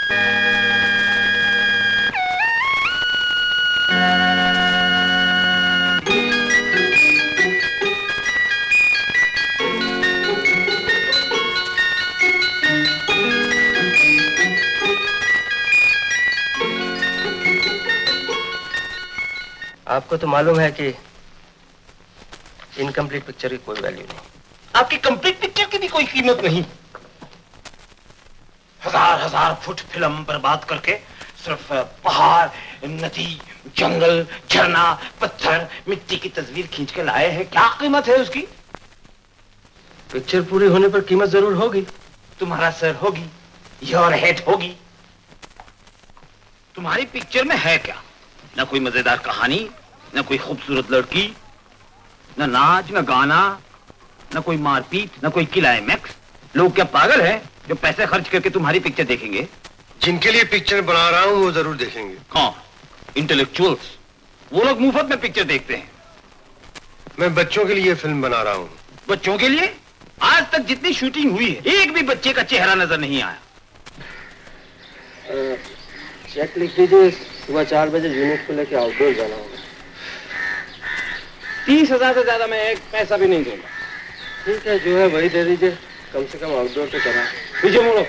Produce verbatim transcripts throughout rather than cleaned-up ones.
आपको तो मालूम है कि इनकम्प्लीट पिक्चर की कोई वैल्यू नहीं। आपकी कंप्लीट पिक्चर की भी कोई कीमत नहीं। हजार हजार फुट फिल्म बर्बाद करके सिर्फ पहाड़, नदी, जंगल, झरना, पत्थर, मिट्टी की तस्वीर खींच के लाए हैं। क्या कीमत है उसकी? पिक्चर पूरी होने पर कीमत जरूर होगी। तुम्हारा सर होगी, योर हेड होगी। तुम्हारी पिक्चर में है क्या? न कोई मजेदार कहानी, न कोई खूबसूरत लड़की, न नाच, न गाना, न कोई मारपीट, न कोई क्लाइमैक्स। लोग क्या पागल हैं जो पैसे खर्च करके तुम्हारी पिक्चर देखेंगे? जिनके लिए पिक्चर बना रहा हूं वो जरूर देखेंगे। कौन? इंटेलेक्चुअल्स। वो लोग मुफ्त में पिक्चर देखते हैं। मैं बच्चों के लिए फिल्म बना रहा हूं। बच्चों के लिए? आज तक जितनी शूटिंग हुई है एक भी बच्चे का चेहरा नजर नहीं आया। चेक लिख दीजिए, सुबह चार बजे यूनिट को लेके आउटडोर जाना होगा। तीस हजार से ज्यादा मैं एक पैसा भी नहीं दूंगा। ठीक है, जो है वही दे दीजिए, कम से कम आउटडोर तो करा। पीछे मोड़ो।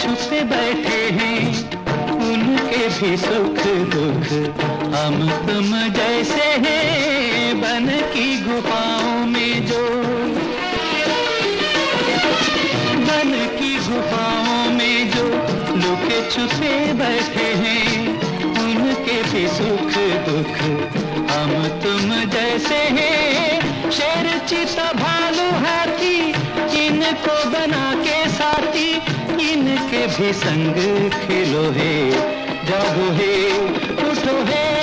छुपे बैठे हैं, उनके भी सुख दुख हम तुम जैसे हैं, बन की गुफाओं में जो, बन की गुफाओं में जो लुके छुपे बैठे हैं, उनके भी सुख दुख हम तुम जैसे हैं। शेर चीता भालू हाथी इनको बना के साथी, इनके भी संग खेलो है, जागो है, उठो है।